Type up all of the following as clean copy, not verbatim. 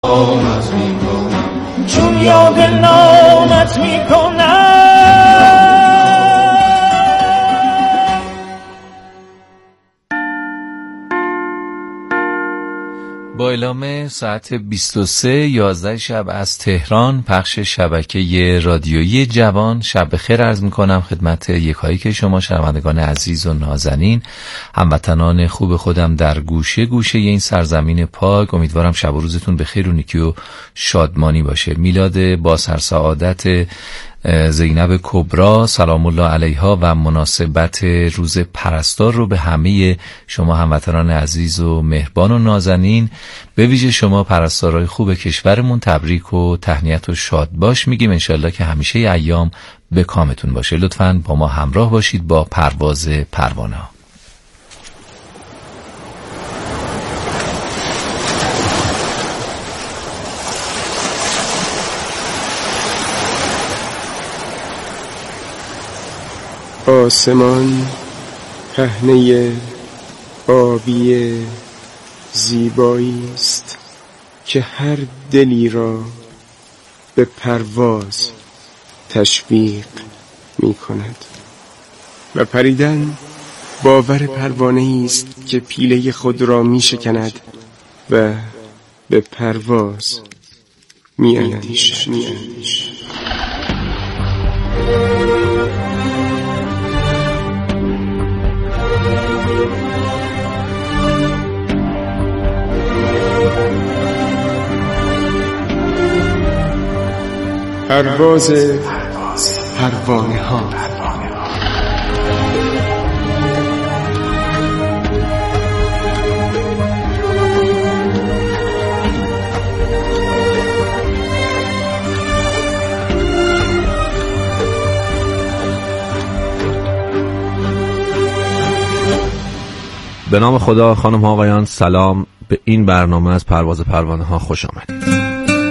نامت میکنم، چون یاد نامت میکنم. با اعلام ساعت 23:11 شب از تهران، پخش شبکه رادیویی جوان، شب بخیر عرض میکنم خدمت یکایی که شما شنوندگان عزیز و نازنین، هموطنان خوب خودم در گوشه گوشه این سرزمین پاک. امیدوارم شب و روزتون به خیر و نیکی و شادمانی باشه. میلاد با سرسعادت زینب کبرا سلام الله علیها و مناسبت روز پرستار رو به همه شما هموطنان عزیز و مهربان و نازنین، به ویژه شما پرستارای خوب کشورمون، تبریک و تهنیت و شاد باش میگیم. انشالله که همیشه ایام به کامتون باشه. لطفاً با ما همراه باشید با پرواز پروانه ها. آسمان پهنه آبی زیبایی است که هر دلی را به پرواز تشویق می کند و پریدن باور پروانه است که پیله خود را می شکند و به پرواز می اندیشد. پرواز پروانه ها. به نام خدا. خانم ها آقایان سلام، به این برنامه از پرواز پروانه ها خوش آمدید.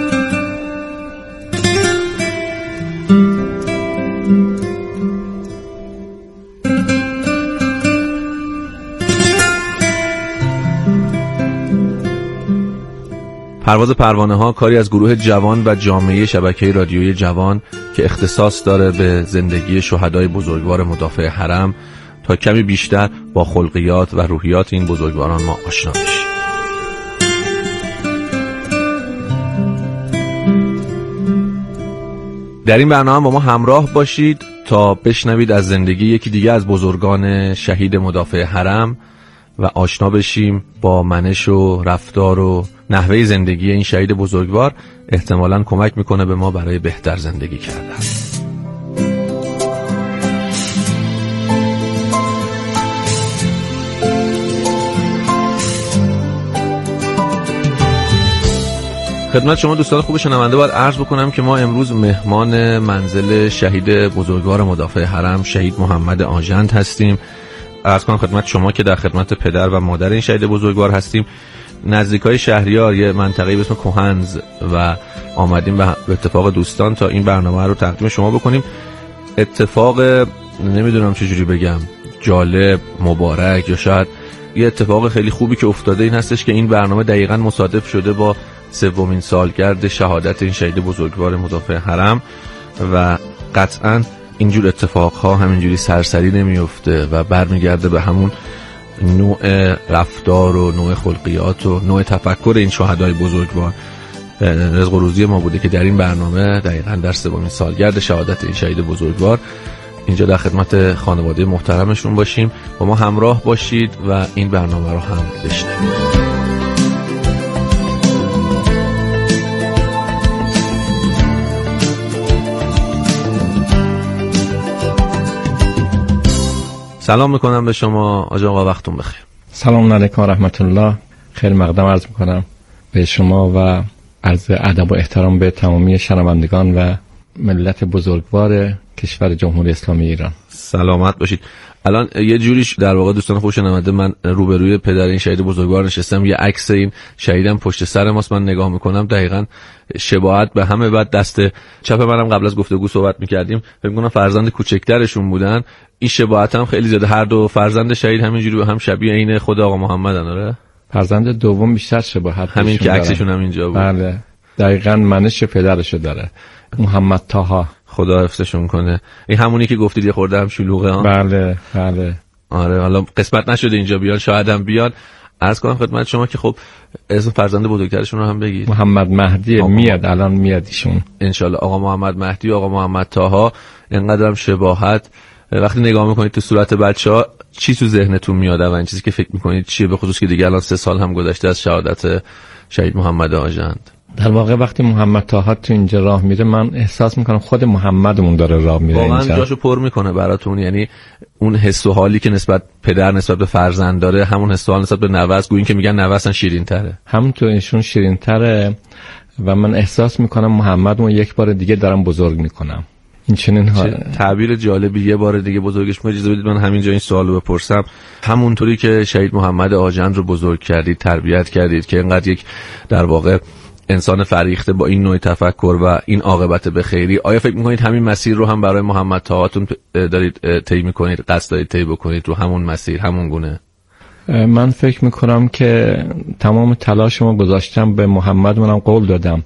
پرواز پروانه ها کاری از گروه جوان و جامعه شبکه رادیویی جوان که اختصاص داره به زندگی شهدای بزرگوار مدافع حرم تا کمی بیشتر با خلقیات و روحیات این بزرگواران ما آشنا بشیم. در این برنامه با ما همراه باشید تا بشنوید از زندگی یکی دیگه از بزرگان شهید مدافع حرم و آشنا بشیم با منش و رفتار و نحوه زندگی این شهید بزرگوار. احتمالاً کمک میکنه به ما برای بهتر زندگی کردن. خدمت شما دوستان خوب شنونده باید عرض بکنم که ما امروز مهمان منزل شهید بزرگوار مدافع حرم شهید محمد آژند هستیم. عرض کنم خدمت شما که در خدمت پدر و مادر این شهید بزرگوار هستیم، نزدیکای شهریار، یه منطقه‌ای به اسم کهنز، و آمدیم به اتفاق دوستان تا این برنامه رو تقدیم شما بکنیم. اتفاق نمیدونم چجوری بگم، جالب، مبارک، یا شاید یه اتفاق خیلی خوبی که افتاده این هستش که این برنامه دقیقاً مصادف شده با 3مین سالگرد شهادت این شهید بزرگوار مدافع حرم و قطعاً اینجور اتفاقها همینجوری سرسری نمیفته و برمیگرده به همون نوع رفتار و نوع خلقیات و نوع تفکر این شهدای بزرگوار. رزق و روزی ما بوده که در این برنامه دقیقاً در 3مین سالگرد شهادت این شهید بزرگوار اینجا در خدمت خانواده محترمشون باشیم. با ما همراه باشید و این برنامه رو هم بشنوید. سلام میکنم به شما آقا، وقتون بخیر. سلام علیکم و رحمت الله. خیلی مقدم عرض میکنم به شما و عرض ادب و احترام به تمامی شنوندگان و ملت بزرگوار کشور جمهوری اسلامی ایران. سلامت باشید. الان یه جوریش در واقع دوستان خوش شنونده، من روبروی پدر این شهید بزرگوار نشستم، یه عکس این شهیدم پشت سر ماست، من نگاه میکنم دقیقاً شباهت به همه. بعد دست چپ منم قبل از گفتگو صحبت میکردیم، فکر میکنم فرزند کوچکترشون بودن. این شباهت هم خیلی زیاده، هر دو فرزند شهید همینجوری به هم شبیه عین خود آقا محمدن. آره، فرزند دوم بیشتر شباهت همین که عکسشون هم اینجا بود. بله، دقیقاً منش پدرشو داره، محمد طاها. خدا حفظشون کنه. این همونی که گفتید یه خورده هم شلوغه ها. بله بله. آره حالا قسمت نشده اینجا بیان، شاید هم بیان. عرض کنم خدمت شما که خب اسم فرزند بزرگترشون رو هم بگید. محمد مهدی. میاد الان میاد ایشون انشالله. آقا محمد مهدی و آقا محمد طاها، اینقدر هم شباهت. وقتی نگاه میکنید تو صورت بچه‌ها چی تو ذهنتون میاد و این چیزی که فکر میکنید چیه، به خصوص که دیگه الان 3 سال هم گذشته از شهادت شهید محمد آژند؟ در واقع وقتی محمد طاها تو اینجا راه میره من احساس میکنم خود محمدمون داره راه میره اینجا. واقعا جاشو پر میکنه براتون، یعنی اون حس و حالی که نسبت پدر نسبت به فرزند داره، همون حس و حال نسبت به نوه، گویا که میگن نوه اصلا شیرین تره. همونطور ایشون شیرین تره و من احساس میکنم محمدمون یک بار دیگه دارم بزرگ میکنم. این چنین تعبیر جالبی، یه بار دیگه بزرگش میکنم. اجازه بدید من همینجا این سوالو بپرسم. همونطوری که شهید محمد آژند رو بزرگ کردید، تربیت کردید که اینقدر یک در واقع انسان فریخته با این نوع تفکر و این عاقبت به خیری، آیا فکر میکنید همین مسیر رو هم برای محمد طاهاتون دارید طی میکنید، قصد دارید طی بکنید رو همون مسیر، همون گونه؟ من فکر میکنم که تمام تلاشمو گذاشتم به محمد، منم قول دادم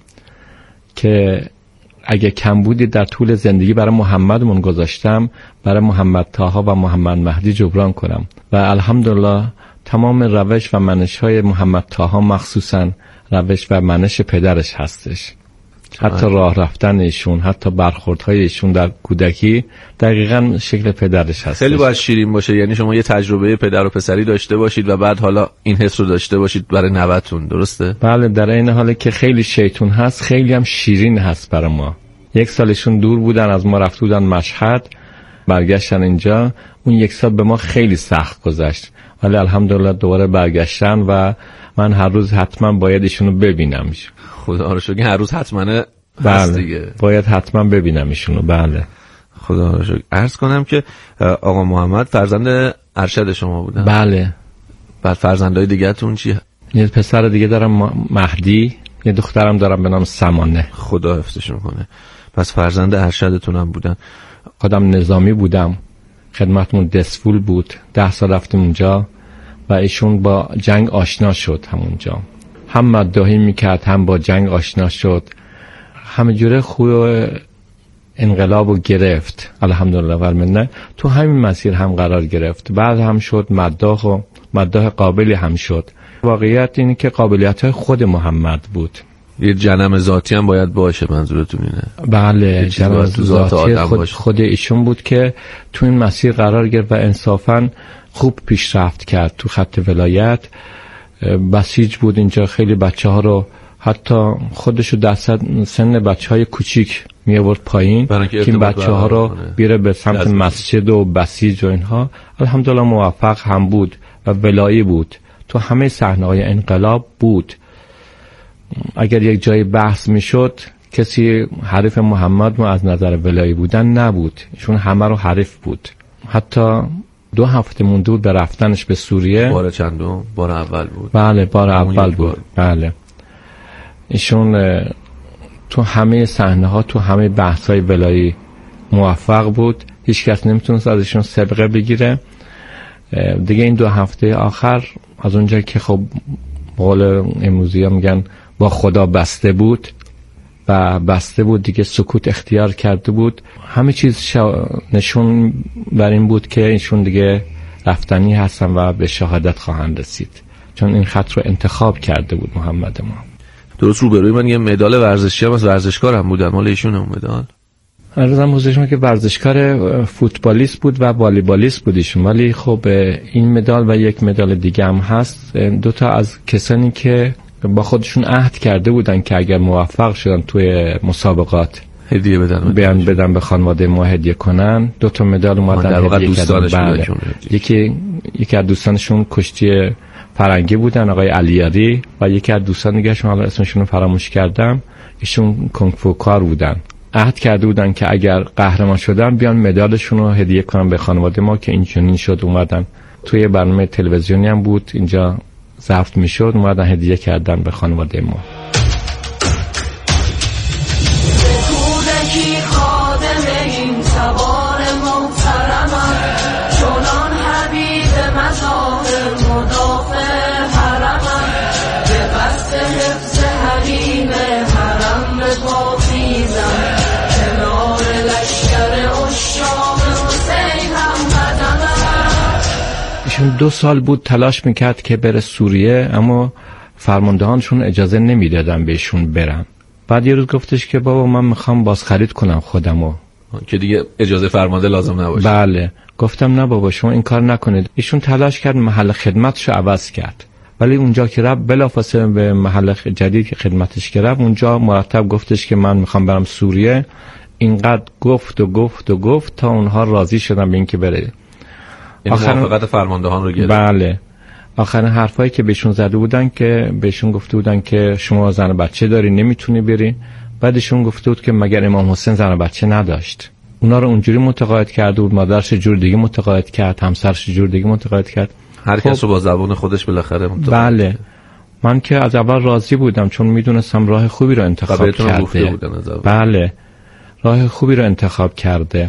که اگه کمبودی در طول زندگی برای محمدمون گذاشتم، برای محمد طاها و محمد مهدی جبران کنم. و الحمدلله تمام روش و منش‌های محمد طاها مخصوصاً روش و منش پدرش هستش. حتی راه رفتن ایشون، حتی برخوردهای ایشون در کودکی دقیقاً شکل پدرش هستش. خیلی باید شیرین باشه، یعنی شما یه تجربه پدر و پسری داشته باشید و بعد حالا این حس رو داشته باشید برای نوه‌تون، درسته؟ بله، در این حالی که خیلی شیطون هست، خیلی هم شیرین هست برای ما. 1 سالشون دور بودن از ما، رفت بودن مشهد، برگشتن اینجا. اون 1 سال به ما خیلی سخت گذشت، ولی الحمدلله دوباره برگشتن و من هر روز حتما باید ایشونو ببینم. خدا رو شکر هر روز حتما هست دیگه. باید حتما ببینم ایشونو. بله خدا رو شکر. عرض کنم که آقا محمد فرزند ارشد شما بودن؟ بله. بعد فرزندای دیگه‌تون چی؟ یه پسر دیگه دارم مهدی، یه دخترم دارم به نام سمانه. خدا حفظشون کنه. پس فرزند ارشدتون هم بودن. خودم نظامی بودم، خدمتمون دسفول بود، 10 سال رفتیم اونجا و ایشون با جنگ آشنا شد همونجا. هم مداحی میکرد، هم با جنگ آشنا شد، همه جوره خوی انقلاب رو گرفت الحمدلله و المنه. تو همین مسیر هم قرار گرفت، بعد هم شد مداح قابلی هم شد. واقعیت اینه که قابلیت خود محمد بود. یه جنم ذاتی هم باید باشه، منظورتون اینه؟ بله، جنم ذاتی خود ایشون بود که تو این مسیر قرار گرفت و انصافاً خوب پیشرفت کرد تو خط ولایت. بسیج بود اینجا، خیلی بچه ها رو، حتی خودشو در سن بچه های کوچیک می آورد پایین که این بچه ها رو بیاره به سمت مسجد و بسیج و اینها. الحمدلله موفق هم بود و ولایی بود، تو همه صحنه های انقلاب بود. اگر یک جای بحث می شد کسی حریف محمد ما از نظر ولایی بودن نبود، ایشون همه رو حریف بود. حتی 2 هفته مونده بود به رفتنش به سوریه. بار چندم؟ بار اول بود. بله بار اول بود. بله ایشون تو همه صحنه ها، تو همه بحث های ولایی موفق بود، هیچ کس نمیتونست ازشون سبقه بگیره دیگه. این 2 هفته آخر از اونجا که خب قول امروزی ها میگن با خدا بسته بود و بسته بود دیگه، سکوت اختیار کرده بود. همه چیز نشون بر این بود که ایشون دیگه رفتنی هستن و به شهادت خواهند رسید، چون این خط رو انتخاب کرده بود محمد ما. درست روبروی من یه مدال ورزشی هم از ورزشکار هم بودن، مال ایشون هم مدال. عرضم حضور که ورزشکار فوتبالیست بود و والیبالیست بود ایشون، ولی خب این مدال و یک مدال دیگه هم هست. 2 تا از کسانی که با خودشون عهد کرده بودن که اگر موفق شدن توی مسابقات هدیه بدن به خانواده ما هدیه کنن. 2 تا مدال اومدن هدیه کردن. یکی از دوستانشون کشتی فرنگی بودن، آقای علیاری، و یکی از دوستان دیگه شون حالا اسمشون رو فراموش کردم، ایشون کنگ فو کار بودن. عهد کرده بودن که اگر قهرمان شدن بیان مدالشون رو هدیه کنن به خانواده ما، که اینجوری شد. اومدن توی برنامه تلویزیونی هم بود اینجا ضبط میشد، اومدن هدیه کردن به خانواده ما. تقریبا 2 سال بود تلاش میکرد که بره سوریه، اما فرماندهانشون اجازه نمیدادن بهشون برن. بعد یه روز گفتش که بابا من میخوام بازخرید کنم خودمو که دیگه اجازه فرمانده لازم نباشه. بله. گفتم نه بابا شما این کار نکنید. ایشون تلاش کرد محل خدمتشو عوض کرد، ولی اونجا که رفت بلافاصله به محل جدید که خدمتش کرد اونجا مرتب گفتش که من میخوام برم سوریه. اینقدر گفت تا اونها راضی شدن به این که بره. موافقت فرماندهان رو گرفت. بله. آخرین حرفایی که بهشون زده بودن که بهشون گفته بودن که شما زن و بچه داری نمیتونی بری. بعدشون گفته بود که مگر امام حسین زن و بچه نداشت. اونا رو اونجوری متقاعد کرده بود، مادرش جور دیگه متقاعد کرد، همسرش جور دیگه متقاعد کرد. هر کس رو با زبان خودش بالاخره متقاعد. بله. من که از اول راضی بودم چون میدونستم راه خوبی رو انتخاب کرده. بله. راه خوبی رو انتخاب کرده.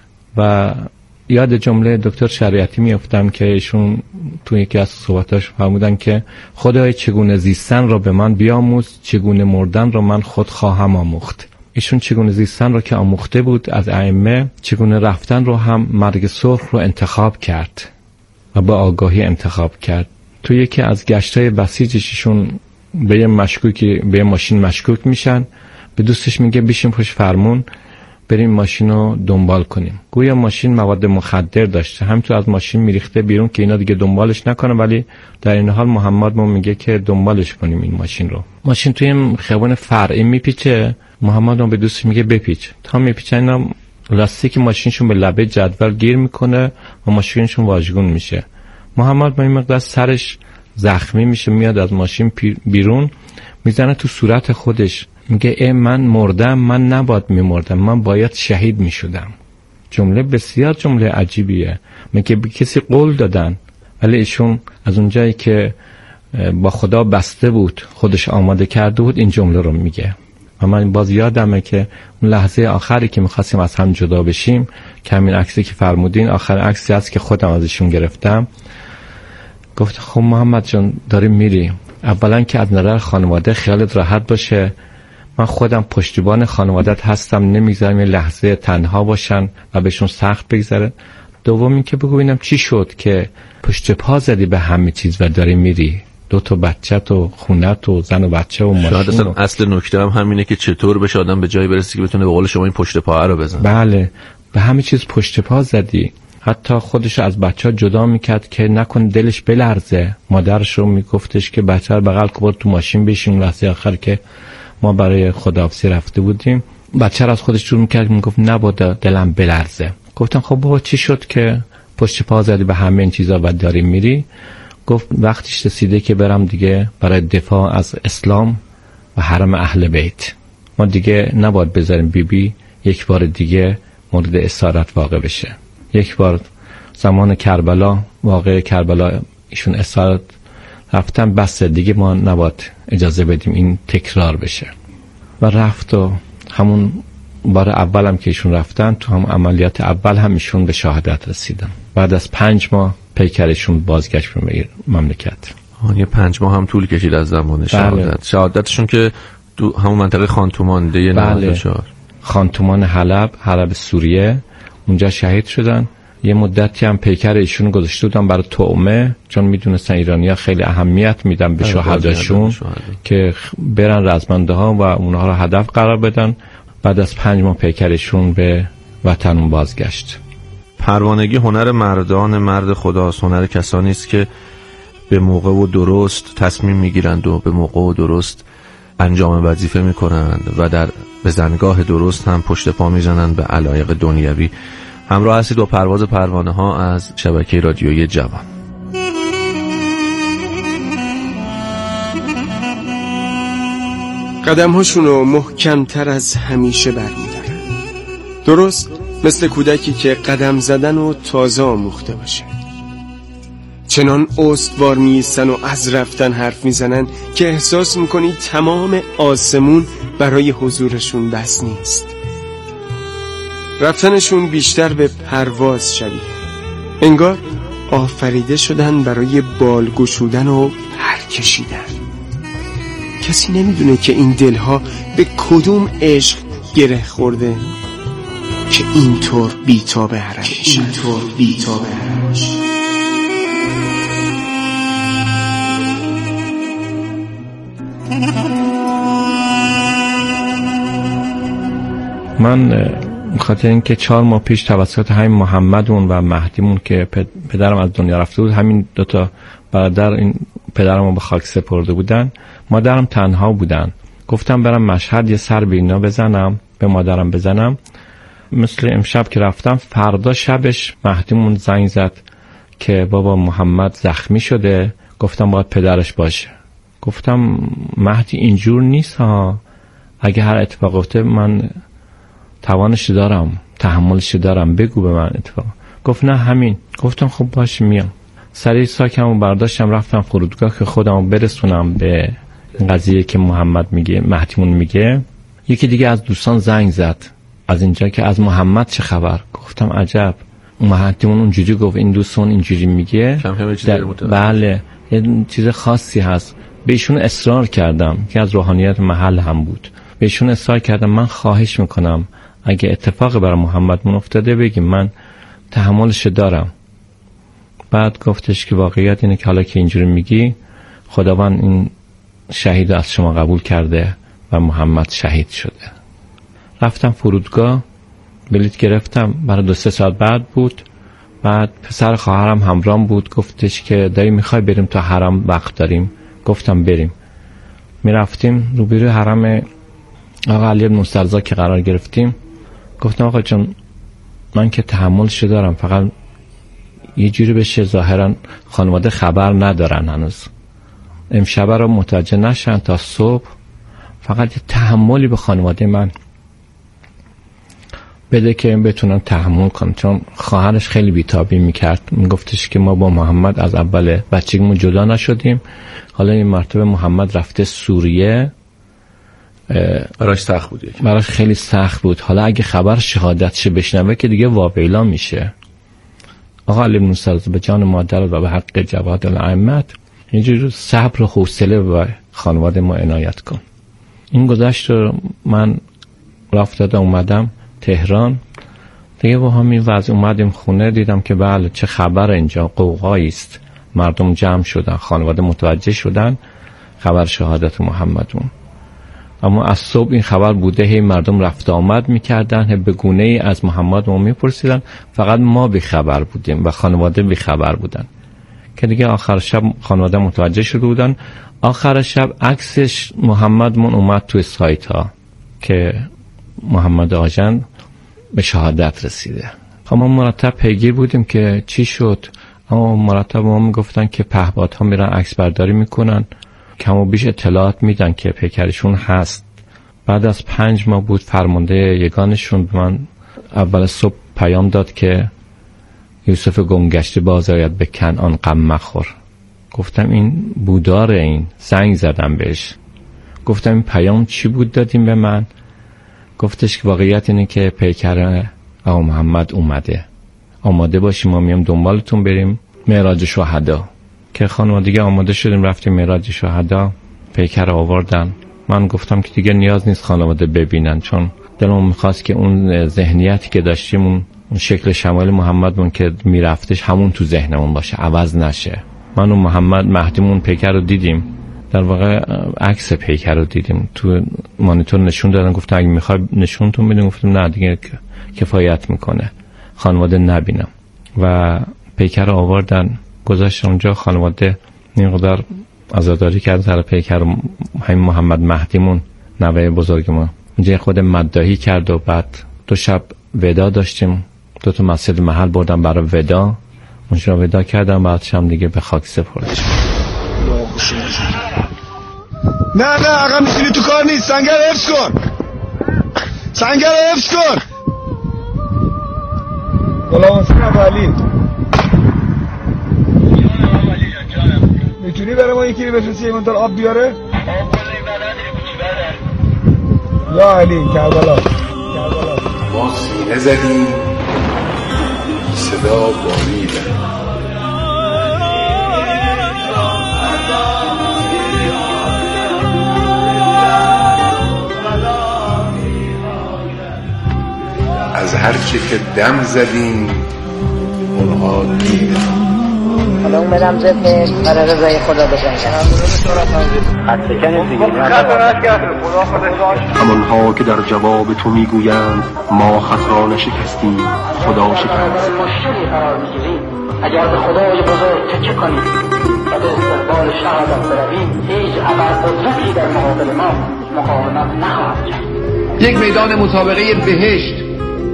و یاد جمله دکتر شریعتی میافتم که ایشون توی یکی از صحبتاش فرمودن که خدای چگونه زیستن را به من بیاموز، چگونه مردن را من خود خواهم آموخت. ایشون چگونه زیستن را که آموخته بود از ائمه، چگونه رفتن رو هم مرگ سرخ رو انتخاب کرد و با آگاهی انتخاب کرد. توی یکی از گشتای بسیجش ایشون به یه ماشین مشکوک میشن، به دوستش میگه بیشیم پشت فرمون بریم ماشین رو دنبال کنیم. گویا ماشین مواد مخدر داشته، همینطور از ماشین میریخته بیرون که اینا دیگه دنبالش نکنه، ولی در این حال محمد میگه که دنبالش کنیم این ماشین رو. ماشین توی خیابان فرعی میپیچه، محمد به دوستش میگه بپیچ. تا میپیچن اینا لاستیک ماشینشون به لبه جدول گیر میکنه و ماشینشون واژگون میشه. محمد با این مقدار سرش زخمی میشه، میاد از ماشین بیرون، میزنه تو صورت خودش، میگه ای من مردم، من نباید میمردم، من باید شهید میشدم. جمله بسیار جمله عجیبیه. میگه به کسی قول دادن، ولی ایشون از اونجایی که با خدا بسته بود، خودش آماده کرده بود، این جمله رو میگه. و من باز یادمه که اون لحظه آخری که میخواستیم از هم جدا بشیم، که همین عکسی که فرمودین آخر عکسی هست که خودم ازشون گرفتم، گفت خب محمد جان داری میری، اولا که از نظر خانواده خیالت راحت باشه، من خودم پشتیبان خانوادت هستم، نمیگذارم یه لحظه تنها باشن و بهشون سخت بگذره. دومی که بگو ببینم چی شد که پشت پا زدی به همه چیز و داری میری، 2 بچت و خونت و زن و بچه و ماشین. شاید اصلا اصل نکته هم همینه که چطور بشه آدم به جایی برسه که بتونه به قول شما این پشت پا رو بزنه. بله. به همه چیز پشت پا زدی. حتی خودش از بچه‌ها جدا میکرد که نکن دلش بلرزه. مادرش رو میگفتش که بچه رو بغل کن تو ماشین بشین. لحظه آخر که ما برای خداحافظی رفته بودیم، بچه رو از خودش جور میکرد، میگفت نبادا دلم بلرزه. گفتم خب بابا چی شد که پشت پا زدی به همه این چیزا و داری میری؟ گفت وقتش رسیده که برم دیگه برای دفاع از اسلام و حرم اهل بیت. ما دیگه نباید بذاریم بیبی یک بار دیگه مورد اسارت واقع بشه. یک بار زمان کربلا، واقع کربلا ایشون اسارت رفتن، بس دیگه ما نباید اجازه بدیم این تکرار بشه. و رفت و همون بار اول هم که ایشون رفتن، تو هم عملیات اول هم ایشون به شهادت رسیدن. بعد از 5 ماه پیکرشون بازگشت به مملکت. یه 5 ماه هم طول کشید از زمان شهادت. بله. شهادتشون که تو همون منطقه خانتومان 94. خانتومان حلب سوریه، اونجا شهید شدن. یه مدتی هم پیکر ایشون گذاشته بودن برای طعمه، چون میدونستن ایرانی‌ها خیلی اهمیت میدن به شهداشون که برن رزمنده ها و اونها رو هدف قرار بدن. بعد از 5 ماه پیکرشون به وطن بازگشت. پروانگی هنر مردان، مرد خداست، هنر کسانی است که به موقع و درست تصمیم میگیرند و به موقع و درست انجام وظیفه میکنند و در بزنگاه درست هم پشت پا میزنند به علایق دنیوی. همراه هستید با پرواز پروانه ها از شبکه رادیویی جوان. قدم‌هاشون رو محکم‌تر از همیشه برمی‌دارن، درست مثل کودکی که قدم زدن و تازه آموخته باشه. چنان استوار می‌ایستن و از رفتن حرف میزنن که احساس میکنی تمام آسمون برای حضورشون بس نیست. رفتنشون بیشتر به پرواز شبیه، انگار آفریده شدن برای بال گشودن و پر کشیدن. کسی نمیدونه که این دلها به کدوم عشق گره خورده که اینطور بی‌تاب هرمش. من خاطر اینکه 4 ماه پیش توسط همین محمدون و مهدیمون که پدرم از دنیا رفته بود، همین 2 برادر این پدرمو به خاک سپرده بودن، مادرم تنها بودن. گفتم برم مشهد یه سر به اینا بزنم، به مادرم بزنم. مثل امشب که رفتم، فردا شبش مهدیمون زنگ زد که بابا محمد زخمی شده. گفتم باید پدرش باشه. گفتم مهدی اینجور نیست ها، اگه هر اتفاق افتاد من توانش دارم، تحملش دارم، بگو به من اتفاق. گفت نه همین. گفتم خب باشه میام. سریع ساکمو برداشتم رفتم فرودگاه که خودمو برسونم به قضیه که محمد میگه، مهدیمون میگه. یکی دیگه از دوستان زنگ زد از اینجا که از محمد چه خبر. گفتم عجب. مهدیمون اونجوری گفت، این دوستون اینجوری میگه، بله یه چیز خاصی هست. بهشون اصرار کردم که از روحانیت محل هم بود، بهشون اصرار کردم من خواهش میکنم اگه اتفاق برای محمدمون افتاده بگیم، من تحملش دارم. بعد گفتش که واقعیت اینه که حالا که اینجوری میگی، خداوند این شهید از شما قبول کرده و محمد شهید شده. رفتم فرودگاه، بلیط گرفتم، برای 2-3 ساعت بعد بود. بعد پسر خواهرم همراهم بود، گفتش که دایی میخوای بریم تا حرم، وقت داریم. گفتم بریم. میرفتیم روبروی حرم آقا علی بن مسترزا که قرار گرفتیم. گفتم آقا جان من که تحملش دارم، فقط یه جوری بشه ظاهرا خانواده خبر ندارن هنوز، امشب رو متوجه نشن تا صبح، فقط یه تحملی به خانواده من بده که بتونن تحمل کنن. چون خواهرش خیلی بیتابی میکرد، میگفتش که ما با محمد از اول بچگیمون جدا نشدیم، حالا این مرتبه محمد رفته سوریه، براش سخت بود، براش خیلی سخت بود. حالا اگه خبر شهادتش بشنوه که دیگه واویلا میشه. آقا علی بن مسترزا به جان مادر و به حق جواد الائمه اینجوری صبر و حوصله و خانواده ما عنایت کن. این گذشت رو من رفت اومدم تهران دیگه، با همین وضع اومدیم خونه، دیدم که بله چه خبر اینجا، قوقایی است، مردم جمع شدن، خانواده متوجه شدن خبر شهادت محمدون. اما از صبح این خبر بوده، هی مردم رفت آمد میکردن، به گونه ای از محمد ما میپرسیدن، فقط ما بی خبر بودیم و خانواده بی خبر بودن. که دیگه آخر شب خانواده متوجه شده بودن. آخر شب عکسش محمد من اومد توی سایت ها که محمد آژند به شهادت رسیده. خب ما مرتب پیگیر بودیم که چی شد، اما مرتب ما میگفتن که پهپادها میرن عکس برداری میکنن، کم و بیش اطلاعات میدن که پیکرشون هست. بعد از 5 ماه بود فرمانده یگانشون به من اول صبح پیام داد که یوسف گمگشته باز آید به کنعان غم مخور. گفتم این بوداره، این زنگ زدم بهش، گفتم این پیام چی بود دادیم به من؟ گفتش که واقعیت اینه که پیکر آقا محمد اومده، آماده باشیم ما میام دنبالتون بریم معراج شهدا. که خانواده دیگه آماده شدیم رفتیم معراج شهدا، پیکر آوردن. من گفتم که دیگه نیاز نیست خانواده ببینن، چون دلم میخواست که اون ذهنیتی که داشتیم، اون شکل شمال محمدمون که میرفتش همون تو ذهنمون باشه، عوض نشه. من و محمد مهدیمون پیکر رو دیدیم، در واقع عکس پیکر رو دیدیم تو مانیتور نشون دادن، گفتم اگه میخوای نشونتون بدیم. گفتم نه دیگه کفایت میکنه، خانواده نبینم. و پیکر رو آوردن گذاشت اونجا. خانواده اینقدر عزاداری کرد سر پیکر، همین محمد مهدیمون نوه بزرگ ما اونجا خود مداحی کرد. و بعد 2 شب ودا داشتیم، 2 تا مسجد محل بردم برای ودا، اونجا ودا کردم، بعد شام دیگه به خاک سپردم. نه عقب میشینی تو کار نیست، سنگر حفظ کن، سنگر حفظ کن. غلام حسین علی میتونی برای ما یکی بفرستی یه منطقه آب بیاره؟ یا علی کربلا ما سینه زدیم صدا باریدن. از هر چی که دم زدیم اونها دیدن. حالا اون بدم زفت برای رضای خدا بجنگم. همانها که در جواب تو میگویند ما خط را نشکستیم، خدا شکست. مشکلی قرار میگیریم اگر به خدای بزرگ چه کنیم و به استقبال شهادت برویم، هیچ ابرقدرتی در مقابل ما مقاومت نخواهد کرد. یک میدان مسابقه بهشت،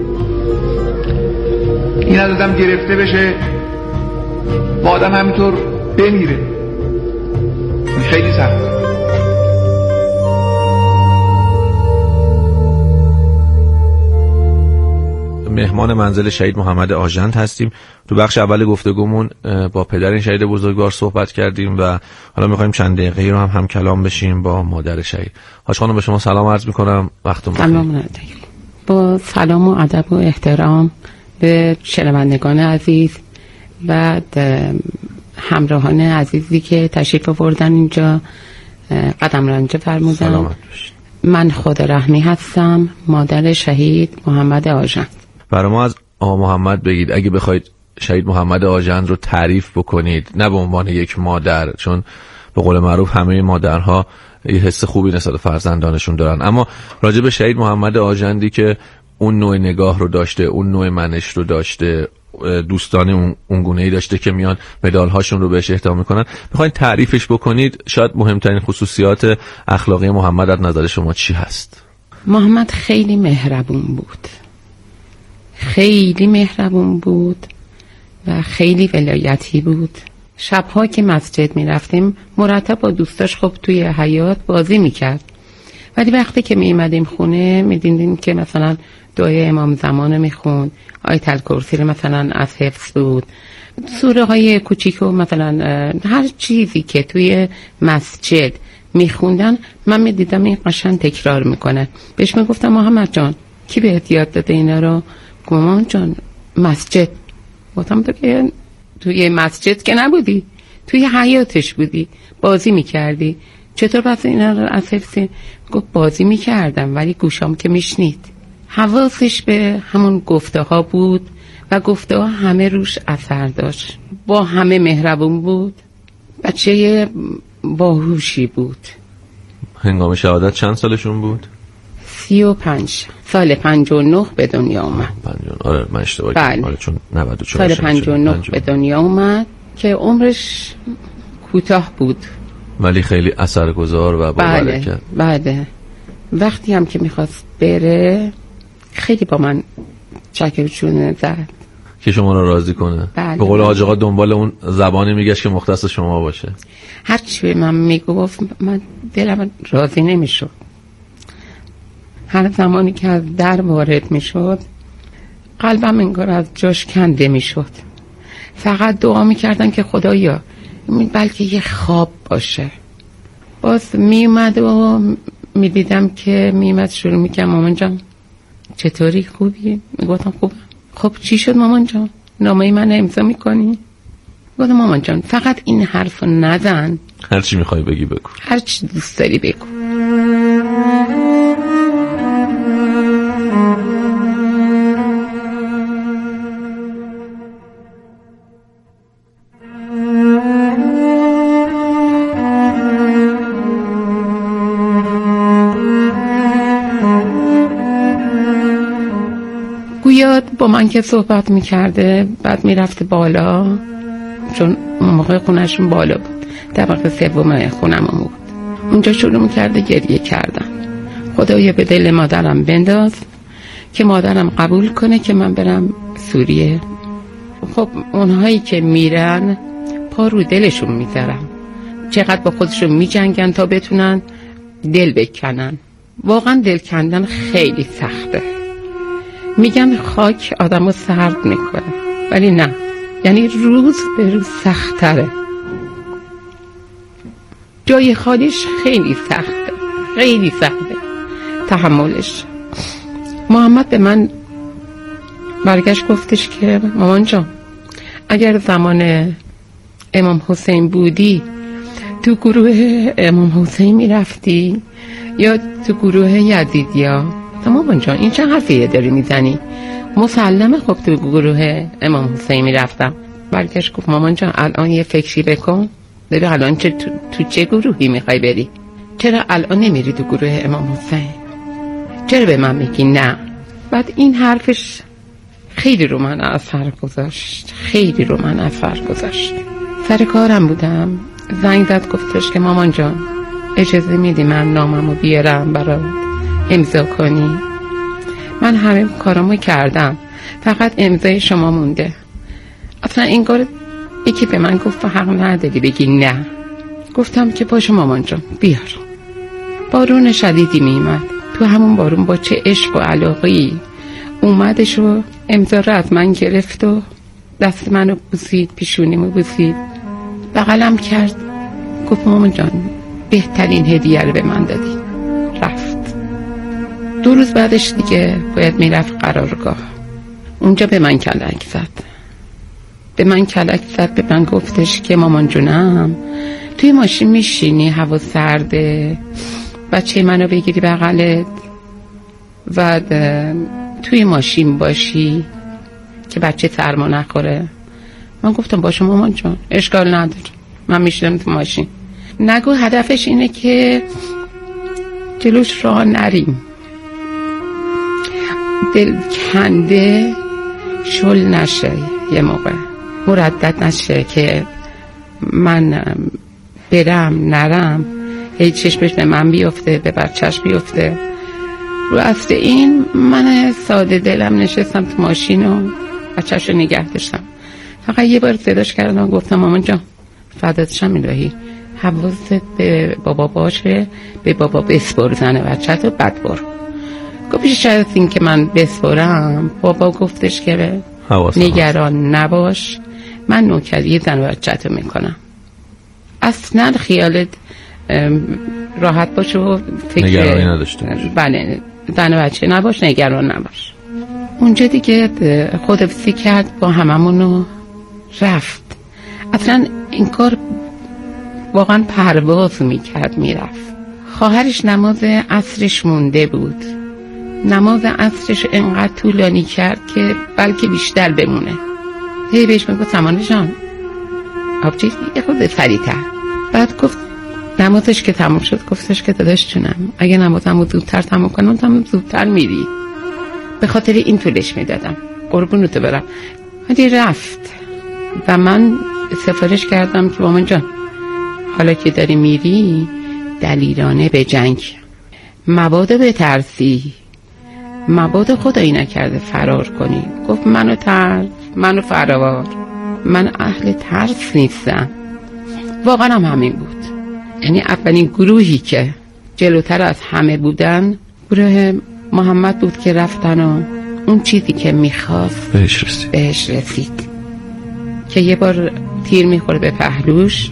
این از آدم گرفته بشه و آدم همینطور بمیره، خیلی سخت. مهمان منزل شهید محمد آژند هستیم. تو بخش اول گفتگومون با پدر این شهید بزرگوار صحبت کردیم و حالا می‌خوایم چند دقیقه رو هم کلام بشیم با مادر شهید. حاج خانم به شما سلام عرض می‌کنم، وقتتون بخیر. سلام. با سلام و ادب و احترام به شنوندگان عزیز و همراهان عزیزی که تشریف آوردن اینجا، قدم رنجه فرمودن. من خدا رحمی هستم، مادر شهید محمد آژند. برای ما از آقا محمد بگید، اگه بخواید شهید محمد آژند رو تعریف بکنید، نه به عنوان یک مادر، چون به قول معروف همه مادرها یه حس خوبی نسبت به فرزندانشون دارن، اما راجع به شهید محمد آژندی که اون نوع نگاه رو داشته، اون نوع منش رو داشته، دوستانه اون گونه‌ای داشته که میان مدال هاشون رو بهش اهدا میکنن، میخواین تعریفش بکنید؟ شاید مهمترین خصوصیات اخلاقی محمد از نظر شما چی هست؟ محمد خیلی مهربون بود، خیلی مهربون بود و خیلی ولایتی بود. شبها که مسجد میرفتیم مرتب با دوستاش خب توی حیاط بازی میکرد، ولی وقتی که میمدیم خونه میدیدیم که مثلا دعای امام زمان میخوند، آیت الکرسی رو مثلا از حفظ بود، سوره های کوچیک و مثلا هر چیزی که توی مسجد میخوندن من میدیدم این قشنگ تکرار میکنه. بهش میگفتم محمد جان کی بهت یاد داده اینا رو؟ مامان جان مسجد. گفتم تو که توی مسجد که نبودی، توی حیاتش بودی بازی میکردی، چطور پس اینا رو از حفظی؟ گفت بازی میکردم ولی گوشام که میشنید. حواسش به همون گفته ها بود و گفته ها همه روش اثر داشت. با همه مهربون بود، بچه باهوشی بود. هنگام شهادت چند سالشون بود؟ 35 سال 59 به دنیا اومد. 50. آره من اشتباه کردم. آره چون 94 سال 59 به دنیا اومد که عمرش کوتاه بود ولی خیلی اثرگذار و با برکت. بله. وقتی هم که میخواست بره خیلی با من چکرچونه زد که شما رو راضی کنه. بله. به قول حاج آقا دنبال اون زبانی میگشت که مختص شما باشه. هر چی به من میگفت من دلم راضی نمیشد. هر زمانی که از در وارد میشد قلبم انگار از جاش کنده میشد. فقط دعا میکردم که خدایا بلکه یه خواب باشه. باز میومد و میدیدم که میومد شروع میکنم مامان جان چطوری خوبی؟ میگفتم خوبم. خب چی شد مامان جان؟ نامه من امضا میکنی؟ گفتم مامان جان فقط این حرفو نزن، هر چی میخوای بگی بگو، هر چی دوست داری بگو. با من که صحبت میکرده بعد میرفته بالا، چون اون موقع خونهشون بالا بود، طبقه سوم خونمون بود. اونجا شروع میکرده گریه کردن. خدایا به دل مادرم بنداز که مادرم قبول کنه که من برم سوریه. خب اونهایی که میرن پا رو دلشون میذارن، چقدر با خودشون میجنگن تا بتونن دل بکنن. واقعا دل کندن خیلی سخته. میگن خاک آدمو سرد میکنه ولی نه، یعنی روز به روز سخت‌تره. جای خالیش خیلی سخته، خیلی سخته تحملش. محمد به من برگشت گفتش که مامان جان اگر زمان امام حسین بودی تو گروه امام حسین میرفتی یا تو گروه یزیدیا؟ مامان جان این چه حرفیه داری میزنی؟ مسلمه خب تو گروه امام حسین میرفتم. برگشت گفت مامان جان الان یه فکری بکن، ببین الان تو چه گروهی میخوای بری؟ چرا الان نمیری تو گروه امام حسین؟ چرا به من میگی نه؟ بعد این حرفش خیلی رو من اثر گذاشت، خیلی رو من اثر گذاشت. سر کارم بودم، زنگ زد گفتش که مامان جان اجازه میدی من ناممو بیارم برات امضا کنی؟ من همه کارامو کردم، فقط امضای شما مونده. اصلا این کار یکی به من گفت حق نداری بگی نه. گفتم که باشه مامان جان بیار. بارون شدیدی میومد، تو همون بارون با چه عشق و علاقه‌ای اومدش و امضا رو از من گرفت و دست منو بوسید، پیشونیمو بوسید، بغلم کرد، گفت مامان جان بهترین هدیه رو به من دادی. رفت. 2 روز بعدش دیگه باید میرفت قرارگاه. اونجا به من کلک زد، به من گفتش که مامان جونم توی ماشین میشینی، هوا سرده، بچه منو بگیری بغلت و توی ماشین باشی که بچه سرما نخوره. من گفتم باشه مامان جان اشکال نداره، من میشینم تو ماشین. نگو هدفش اینه که جلوش راه نریم، دل کنده شل نشه، یه موقع مردد نشه که من برم نرم هی چشمش به من بیفته، به بچهش بیفته. رو اصل این من ساده دلم نشستم تو ماشین و بچهش رو نگه داشتم. فقط یه بار صداش کردم و گفتم مامان جان فدات شم الهی حواست به بابا باشه، به بابا بسپر زن بچه‌ت و بعد برو. گفت شاید این که من بسپرم. بابا گفتش که نگران نباش، من نوکری زن بچه‌ت رو میکنم، اصلا خیالت راحت باش و فکر نگرانی نداشته باش. بله زن بچه نباش، نگران نباش. اونجا دیگه خدافظی کرد با هممونو رفت. اصلا این کار واقعا پرواز میکرد میرفت. خواهرش نماز عصرش مونده بود، نماز عصرش انقدر طولانی کرد که بلکه بیشتر بمونه. هی بهش میگفت سمانه جان آبجیز یه خود سریع‌تر. بعد گفت نمازش که تموم شد گفتش که داداش جونم اگه نمازمو زودتر تموم کنم تمام زودتر میری، به خاطر این طولش میدادم، قربونتو برم. ولی رفت و من سفارش کردم که مامان جان حالا که داری میری دلیرانه به جنگ، مبادا بترسی، مبادا خدایی نکرده فرار کنی. گفت منو فرار، من اهل ترس نیستم. واقعا هم همین بود. یعنی اولین گروهی که جلوتر از همه بودن گروه محمد بود که رفتن و اون چیزی که میخواست بهش رسید. که یه بار تیر میخوره به پهلوش،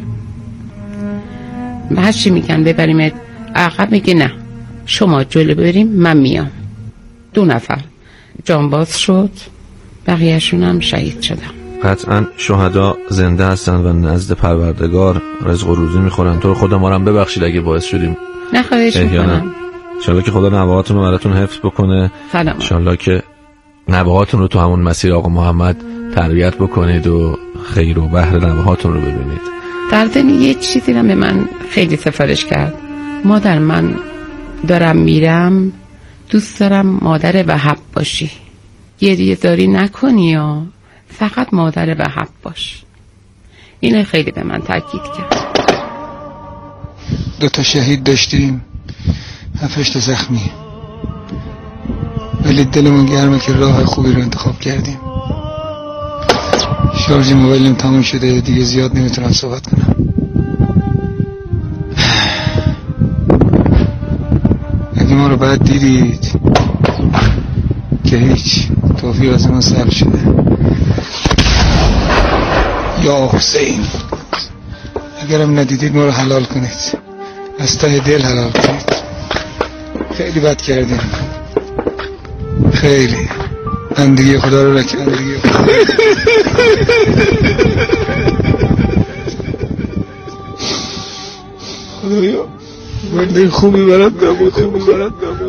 هرچی میگن ببریم عقب، میگه نه شما جلو بریم من میام. 2 نفر جانباز شد، بقیهشون هم شهید شدن. قطعا شهدا زنده هستن و نزد پروردگار رزق و روزی میخورن. تو خدا ما رو هم ببخشید اگه باعث شدیم. نه خواهش میکنم. انشالله که خدا نوهاتون رو براتون حفظ بکنه. انشالله که نوهاتون رو تو همون مسیر آقا محمد تربیت بکنید و خیر و بهر نوهاتون رو ببینید. در ضمن یه چیزی رو به من خیلی سفارش کرد. مادر من دارم میرم، دوست دارم مادر وهب باشی، گریه داری نکنی یا فقط مادر وهب باش. اینو خیلی به من تاکید کرد. 2 شهید داشتیم، 7 زخمی، ولی دلمون گرمه که راه خوبی رو انتخاب کردیم. شارژ موبایلم تموم شده دیگه، زیاد نمیتونم صحبت کنم. اگه ما رو بعد دیدید که هیچ، توفیق از ما سر شده. یا حسین اگرم ندیدید ما رو حلال کنید، از ته دل حلال کنید. خیلی بد کردیم، خیلی. بندگی خدا رو رکن دیگه. خدایا بنده خوبی برات نبود.